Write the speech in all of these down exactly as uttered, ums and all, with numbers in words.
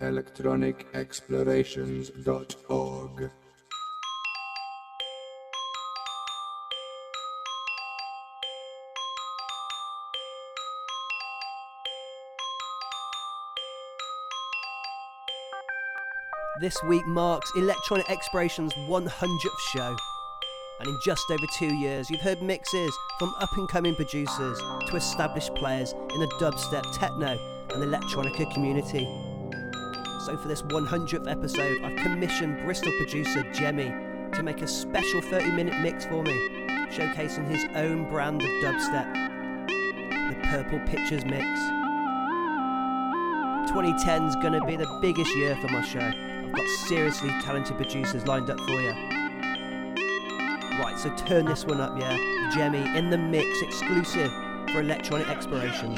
electronic explorations dot org. This week marks Electronic Explorations' one hundredth show. And in just over two years, you've heard mixes from up-and-coming producers to established players in the dubstep, techno and electronica community. So for this one hundredth episode, I've commissioned Bristol producer Jemmy to make a special thirty minute mix for me, showcasing his own brand of dubstep, the Purple Pictures Mix. twenty ten's gonna be the biggest year for my show. I've got seriously talented producers lined up for you. Right, so turn this one up, yeah? Jemmy in the mix, exclusive for Electronic Explorations.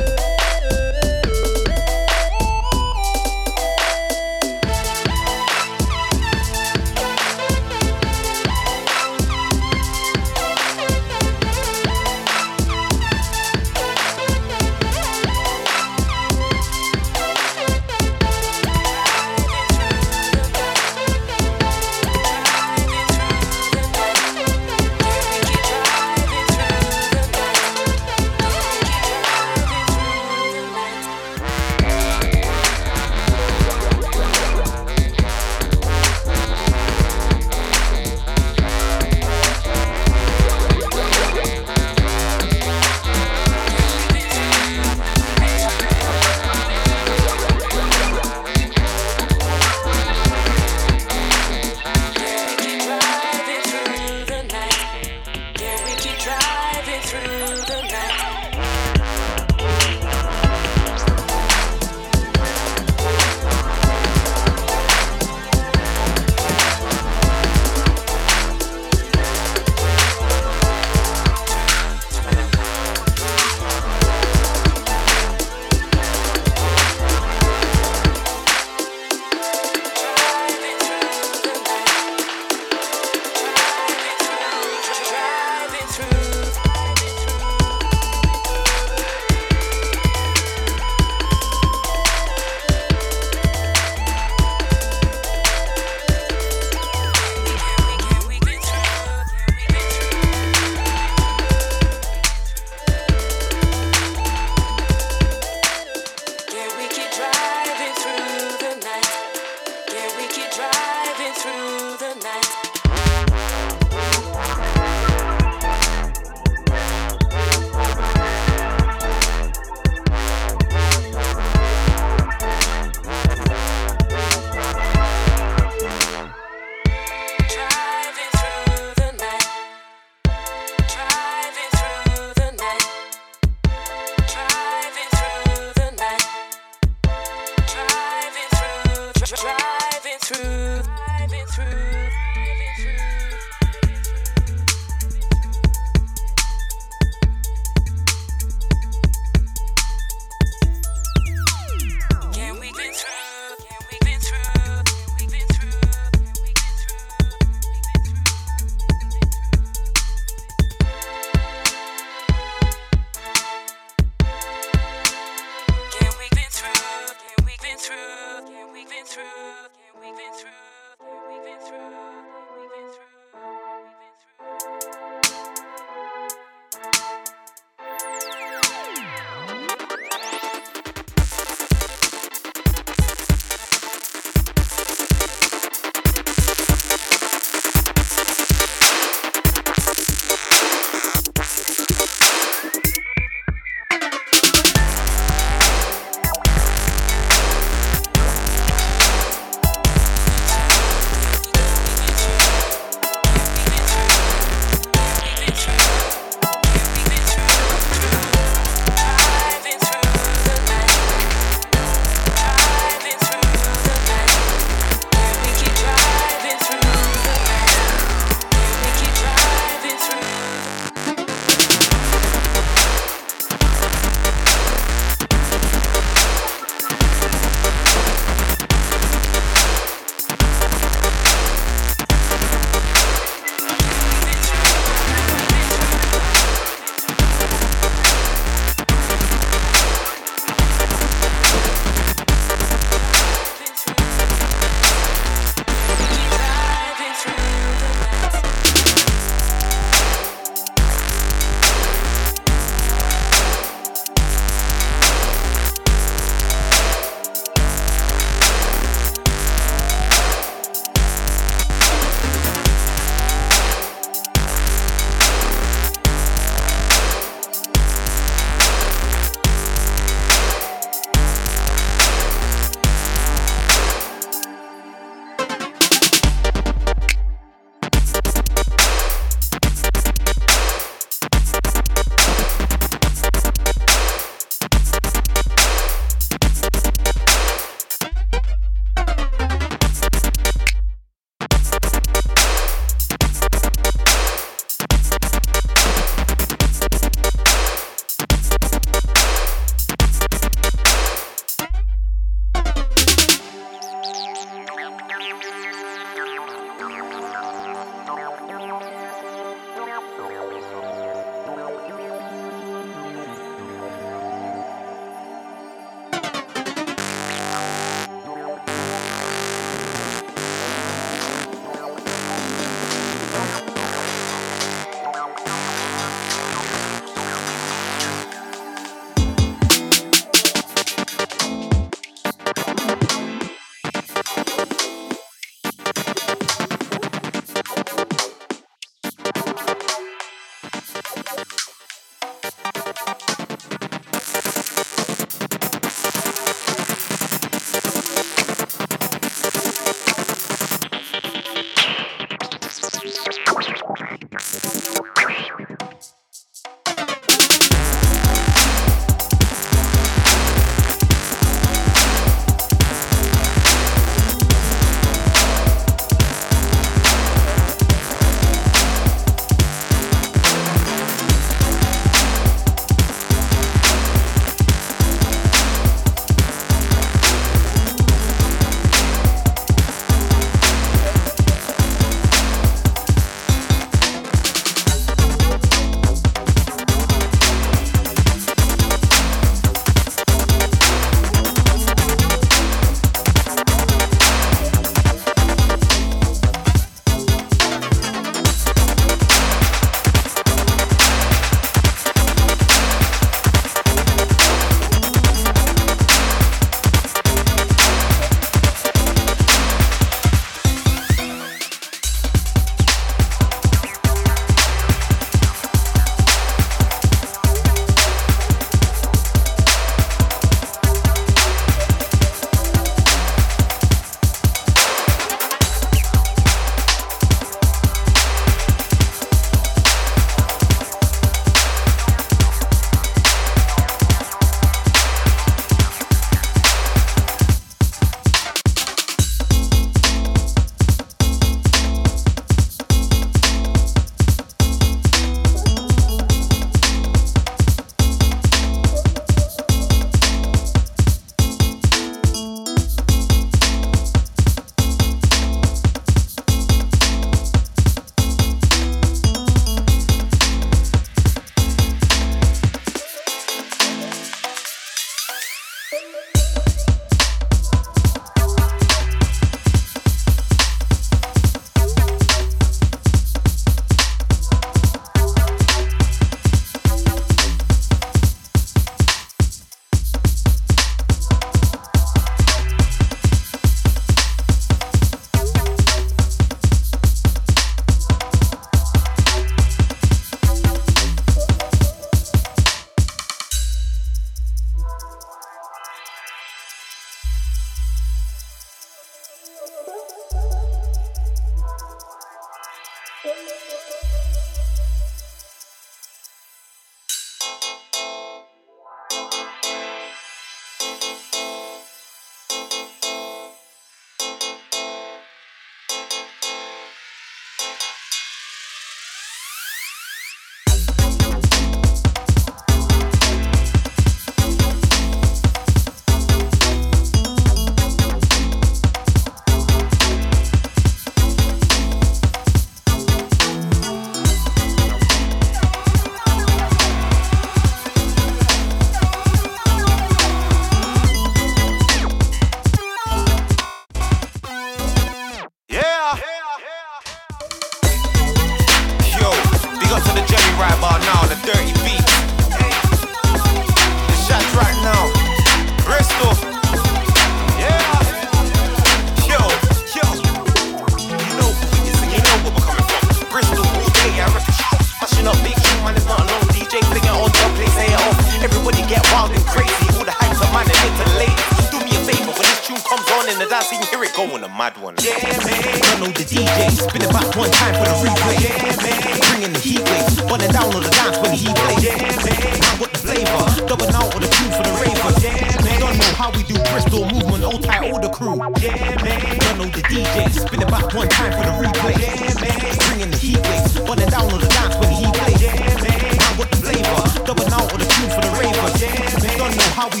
going a mad one. Yeah, man. Don't know the D J. Spin it back one time for the replay. Yeah, man. Bringing the heat waves. Running down on the dance when he plays. Yeah, man. I got the flavor. Double out on the tune for the ravers. Yeah, man. Don't know how we do Bristol movement. All tight, all the crew. Yeah, man. Don't know the D J. Spin it back one time for the replay. Yeah, man. Bringing the heat waves. Running down on the dance when he plays. Yeah, man. I got the flavor. Double out on the tune for the ravers. Yeah, man. Don't know how we do Bristol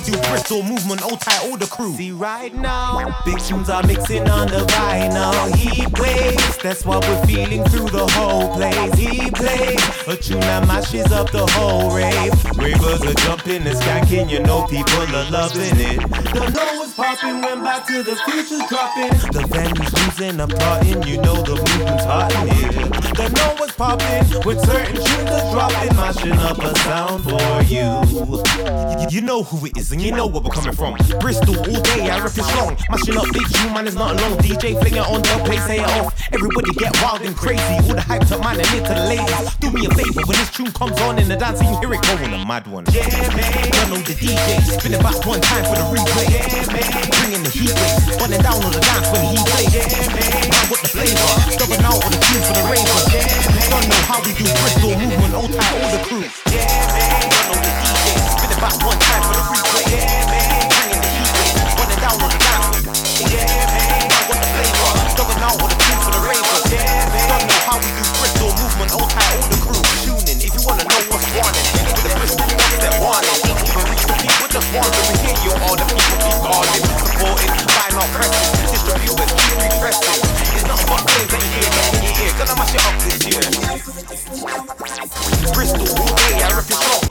Bristol movement, old tight, all the crew. See right now, big tunes are mixing on the vinyl. He plays, that's what we're feeling through the whole place. He plays a tune that mashes up the whole rave. Ravers are jumping and skanking, you know people are loving it. The know is popping when Back to the Future's dropping. The venue's losing a plotting, you know the movement's hot in here. The know is popping when certain tunes are dropping, mashing up a sound for you. You, you know who it is and you know where we're coming from. Bristol all day, I rip it strong. Mashing up big tune, man, it's not long. D J fling it on the place, say it off. Everybody get wild and crazy. All the hyped up man and into the ladies. Do me a favor when this tune comes on in the dance, you hear it going a mad one. Yeah, man. You know the D J, spin it back one time for the replay. Yeah, man. Bringing the heat wave, running down on the dance when he plays. Yeah, man. I got the flavor, dubbing out on the tune for the ravers. Yeah, man. Don't know how we do Bristol movement, all tight, all the crew. Yeah, man. You know the D J, spin it back one time for the replay. Yeah, man. Bringing the heat wave, running down on the dance. Yeah, man. I got the flavor, dubbing out on the tune for the ravers. Yeah, man. Don't know how we do Bristol movement, all tight, all the crew. Tune in if you wanna know what's wanted. With the Bristol ones that want it. Ain't even reach the people just want to hear you. All the people keep calling, supporting, buying our presses, distributors keep repressing. It's not about things that you hear, that you hear. Gonna mash it up this year. Bristol all day, I rip it strong.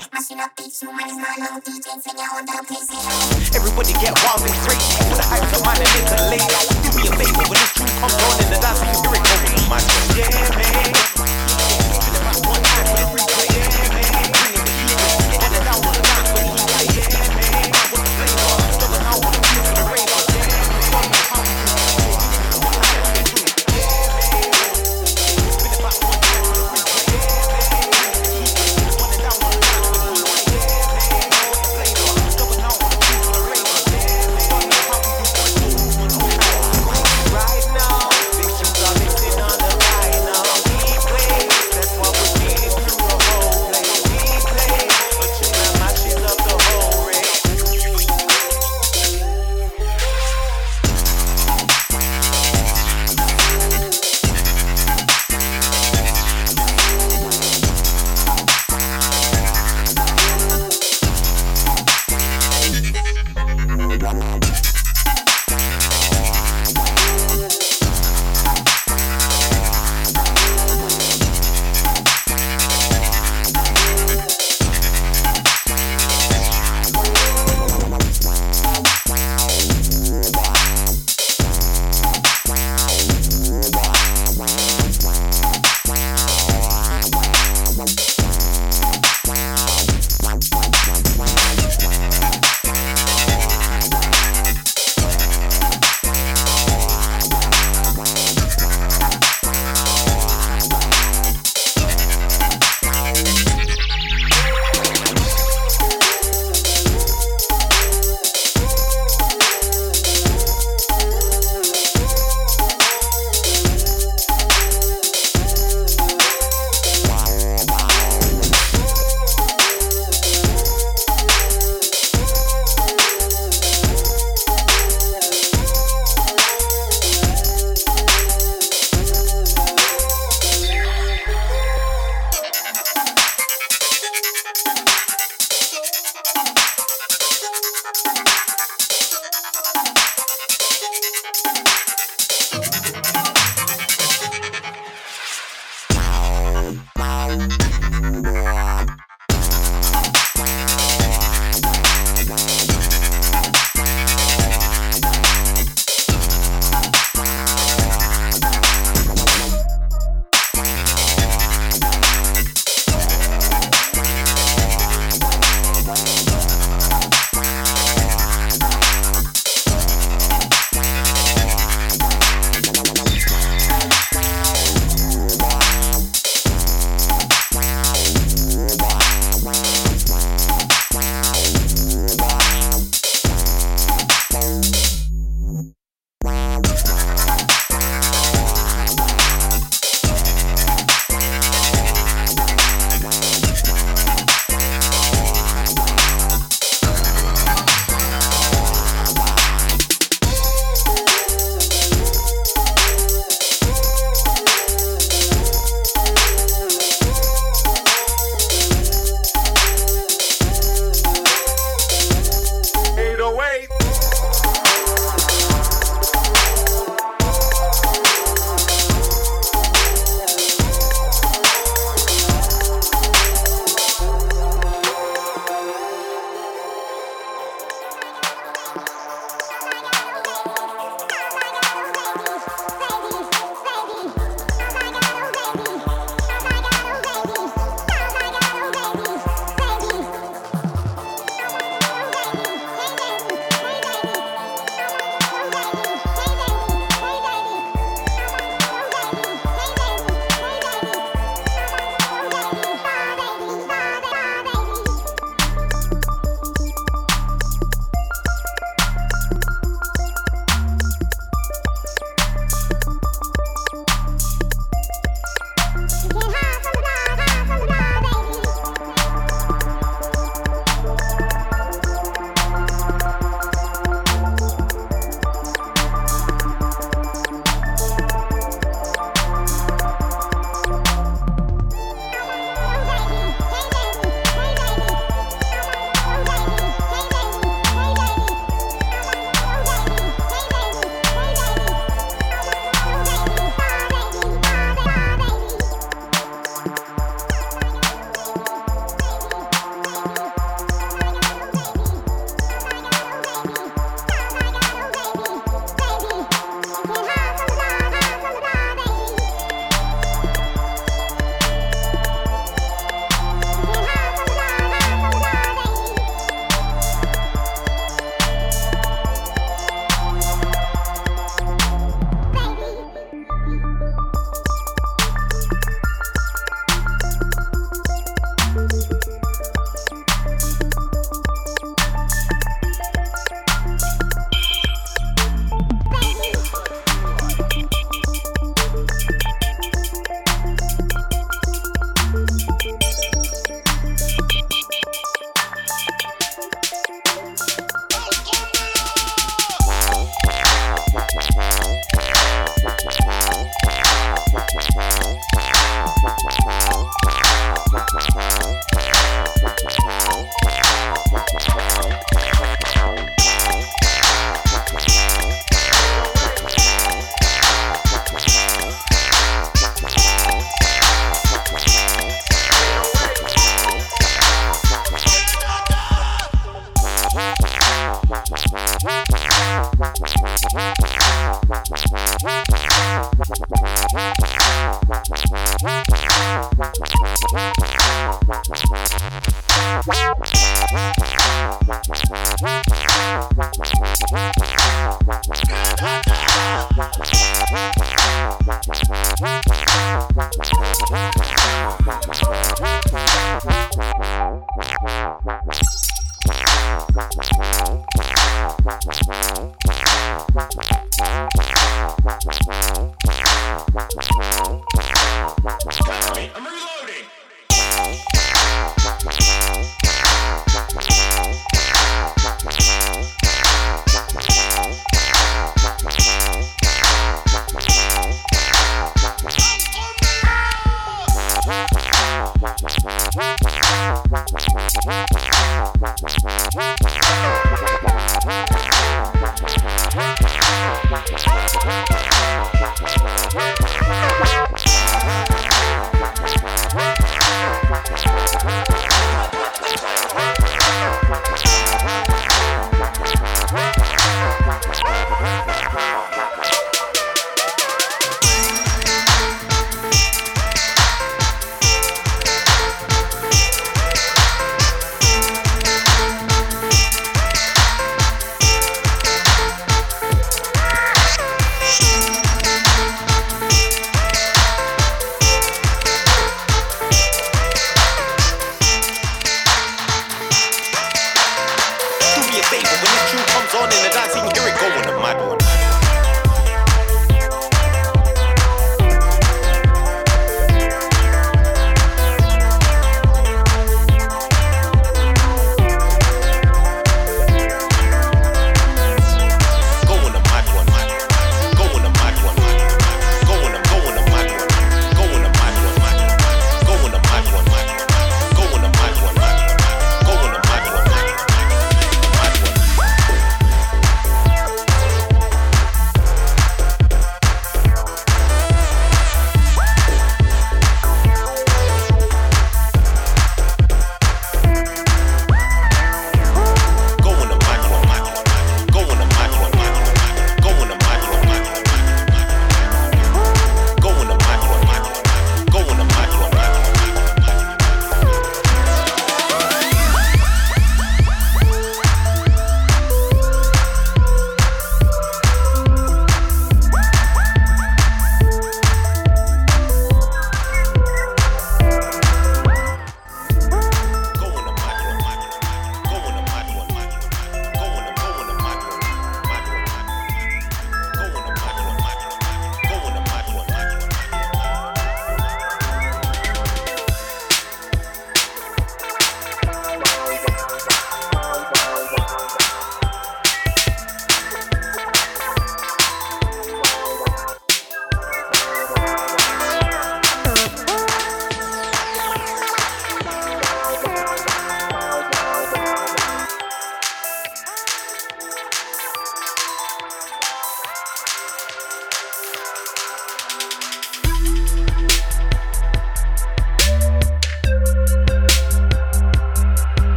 Everybody get wild and crazy. All the hype of man and into the lady. Do me a favor when this tune comes on in the dance, you hear it going on, man. Yeah, man. Spin it back one time for the replay. Yeah, man. Bringing the heat, running down on the dance when he plays. Yeah, man. I got the flavor, dubbing out on the tune for the ravers. Yeah, man. Don't know how we do spin it back one time for the replay. Yeah, man. Running down on the dance when he plays. Yeah, man. I got the flavor, dubbing out on the tune for the ravers. Yeah, man. Don't know how we do Bristol movement, all tight.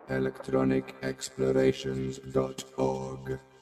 electronic explorations dot org.